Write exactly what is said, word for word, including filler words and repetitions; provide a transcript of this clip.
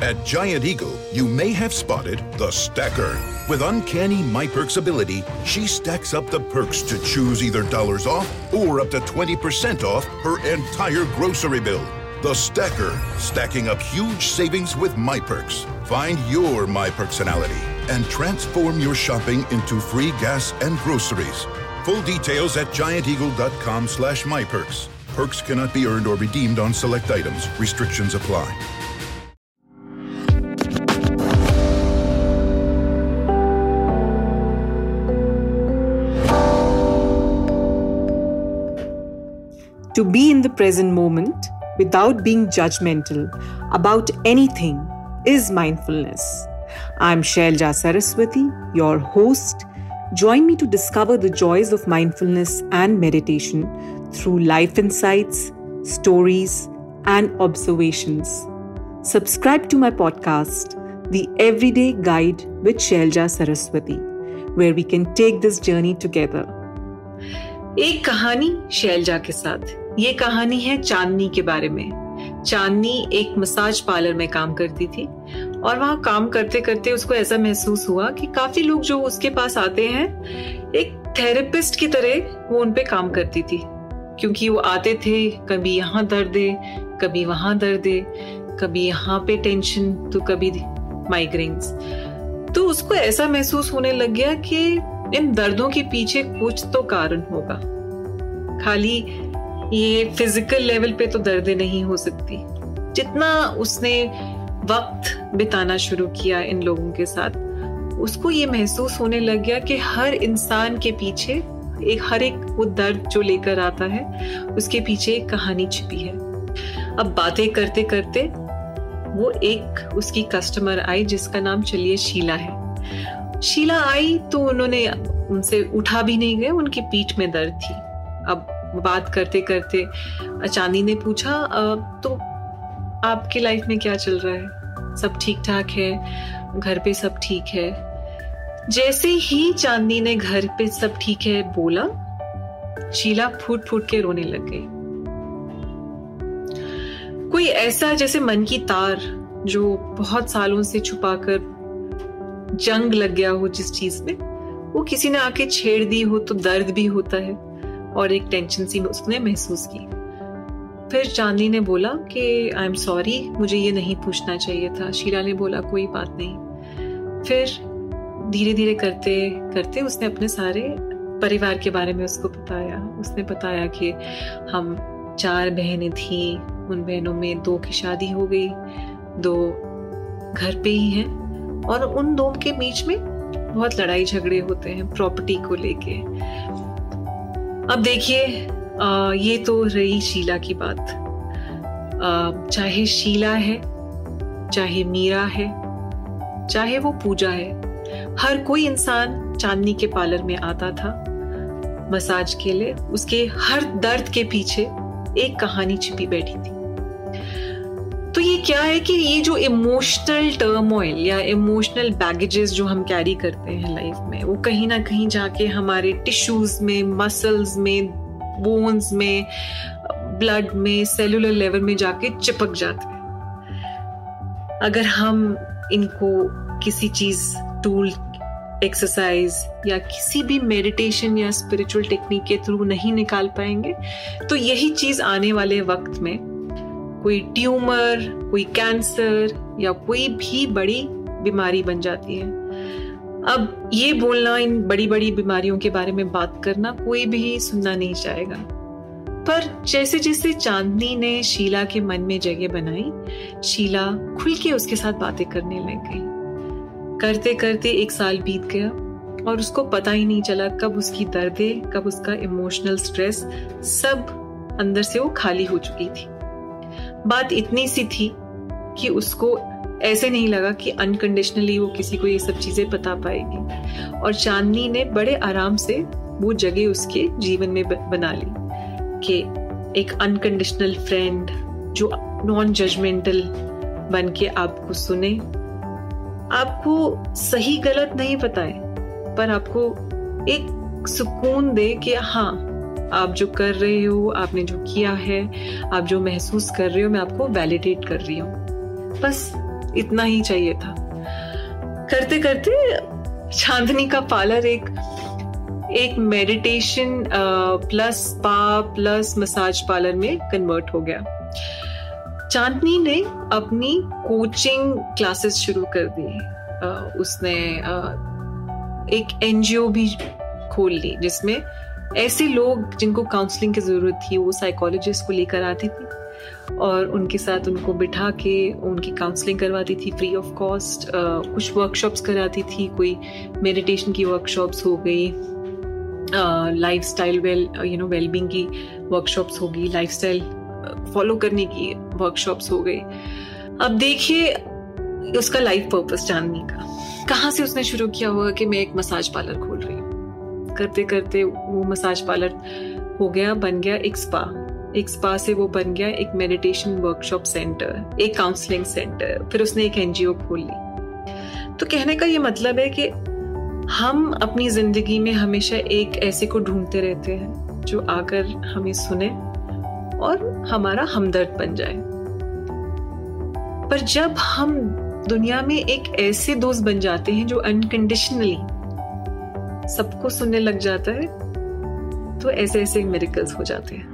At Giant Eagle, you may have spotted the stacker. With uncanny MyPerks ability, she stacks up the perks to choose either dollars off or up to twenty percent off her entire grocery bill. The stacker, stacking up huge savings with MyPerks. Find your MyPerksonality and transform your shopping into free gas and groceries. Full details at gianteagle.com slash MyPerks. Perks cannot be earned or redeemed on select items. Restrictions apply. To be in the present moment without being judgmental about anything is mindfulness. I'm Shailja Saraswati, your host. Join me to discover the joys of mindfulness and meditation through life insights, stories, and observations. Subscribe to my podcast, The Everyday Guide with Shailja Saraswati, where we can take this journey together. एक कहानी शैलजा के साथ। ये कहानी है चांदनी के बारे में। चांदनी एक मसाज पार्लर में काम करती थी और वहां काम करते करते उसको ऐसा महसूस हुआ कि काफी लोग जो उसके पास आते हैं एक थेरेपिस्ट की तरह वो उन पे काम करती थी, क्योंकि वो आते थे, कभी यहाँ दर्द है, कभी वहां दर्द है, कभी यहाँ पे टेंशन तो कभी माइग्रेन्स। तो उसको ऐसा महसूस होने लग गया कि इन दर्दों के पीछे कुछ तो कारण होगा, खाली ये फिजिकल लेवल पे तो दर्दें नहीं हो सकती। जितना उसने वक्त बिताना शुरू किया इन लोगों के साथ, उसको ये महसूस होने लग गया कि हर इंसान के पीछे एक हर एक वो दर्द जो लेकर आता है उसके पीछे एक कहानी छिपी है। अब बातें करते करते वो एक उसकी कस्टमर आई जिसका नाम चलिए शीला है। शीला आई तो उन्होंने उनसे उठा भी नहीं गए, उनकी पीठ में दर्द थी। अब बात करते करते चांदनी ने पूछा, तो आपके लाइफ में क्या चल रहा है? सब ठीक ठाक है? घर पे सब ठीक है? जैसे ही चांदनी ने घर पे सब ठीक है बोला, शीला फूट फूट के रोने लग गई। कोई ऐसा जैसे मन की तार जो बहुत सालों से छुपाकर जंग लग गया हो जिस चीज में, वो किसी ने आके छेड़ दी हो तो दर्द भी होता है और एक टेंशन सी उसने महसूस की। फिर चांदनी ने बोला कि आई एम सॉरी, मुझे ये नहीं पूछना चाहिए था। शीला ने बोला कोई बात नहीं। फिर धीरे धीरे करते करते उसने अपने सारे परिवार के बारे में उसको बताया। उसने बताया कि हम चार बहनें थी, उन बहनों में दो की शादी हो गई, दो घर पे ही हैं और उन दो के बीच में बहुत लड़ाई झगड़े होते हैं प्रॉपर्टी को लेके। अब देखिए, ये तो रही शीला की बात। आ, चाहे शीला है, चाहे मीरा है, चाहे वो पूजा है, हर कोई इंसान चांदनी के पार्लर में आता था मसाज के लिए। उसके हर दर्द के पीछे एक कहानी छिपी बैठी थी। तो ये क्या है कि ये जो इमोशनल टर्मोइल या इमोशनल बैगेजेस जो हम कैरी करते हैं लाइफ में, वो कहीं ना कहीं जाके हमारे टिश्यूज में, मसल्स में, बोन्स में, ब्लड में, सेलुलर लेवल में जाके चिपक जाते हैं। अगर हम इनको किसी चीज, टूल, एक्सरसाइज या किसी भी मेडिटेशन या स्पिरिचुअल टेक्निक के थ्रू नहीं निकाल पाएंगे, तो यही चीज आने वाले वक्त में कोई ट्यूमर, कोई कैंसर या कोई भी बड़ी बीमारी बन जाती है। अब ये बोलना, इन बड़ी बड़ी बीमारियों के बारे में बात करना कोई भी सुनना नहीं चाहेगा, पर जैसे जैसे चांदनी ने शीला के मन में जगह बनाई, शीला खुल के उसके साथ बातें करने लग गई। करते करते एक साल बीत गया और उसको पता ही नहीं चला कब उसकी दर्दें, कब उसका इमोशनल स्ट्रेस सब अंदर से वो खाली हो चुकी थी। बात इतनी सी थी कि उसको ऐसे नहीं लगा कि अनकंडीशनली वो किसी को ये सब चीजें बता पाएगी, और चांदनी ने बड़े आराम से वो जगह उसके जीवन में बना ली कि एक अनकंडीशनल फ्रेंड जो नॉन जजमेंटल बन के आपको सुने, आपको सही गलत नहीं बताए, पर आपको एक सुकून दे कि हाँ, आप जो कर रहे हो, आपने जो किया है, आप जो महसूस कर रहे हो, मैं आपको वैलिडेट कर रही हूँ। बस इतना ही चाहिए था। करते करते चांदनी का पार्लर एक एक meditation plus spa plus massage parlour में कन्वर्ट हो गया। चांदनी ने अपनी कोचिंग क्लासेस शुरू कर दी। uh, उसने uh, एक एनजीओ भी खोल ली जिसमें ऐसे लोग जिनको काउंसलिंग की जरूरत थी वो साइकोलॉजिस्ट को लेकर आती थी और उनके साथ उनको बिठा के उनकी काउंसलिंग करवाती थी फ्री ऑफ कॉस्ट। कुछ वर्कशॉप्स कराती थी, कोई मेडिटेशन की वर्कशॉप्स हो गई, lifestyle well you know wellbeing की वर्कशॉप्स हो गई, लाइफस्टाइल फॉलो करने की वर्कशॉप्स हो गई। अब देखिए उसका लाइफ पर्पस चांदनी का कहाँ से उसने शुरू किया हुआ कि मैं एक मसाज पार्लर खोल रही हूँ। करते करते वो मसाज पार्लर हो गया, बन गया एक स्पा, एक स्पा से वो बन गया एक मेडिटेशन वर्कशॉप सेंटर, एक काउंसलिंग सेंटर, फिर उसने एक एनजीओ खोल ली। तो कहने का ये मतलब है कि हम अपनी जिंदगी में हमेशा एक ऐसे को ढूंढते रहते हैं जो आकर हमें सुने और हमारा हमदर्द बन जाए। पर जब हम दुनिया में एक ऐसे दोस्त बन जाते हैं जो अनकंडीशनली सबको सुनने लग जाता है तो ऐसे ऐसे मिरेकल्स हो जाते हैं।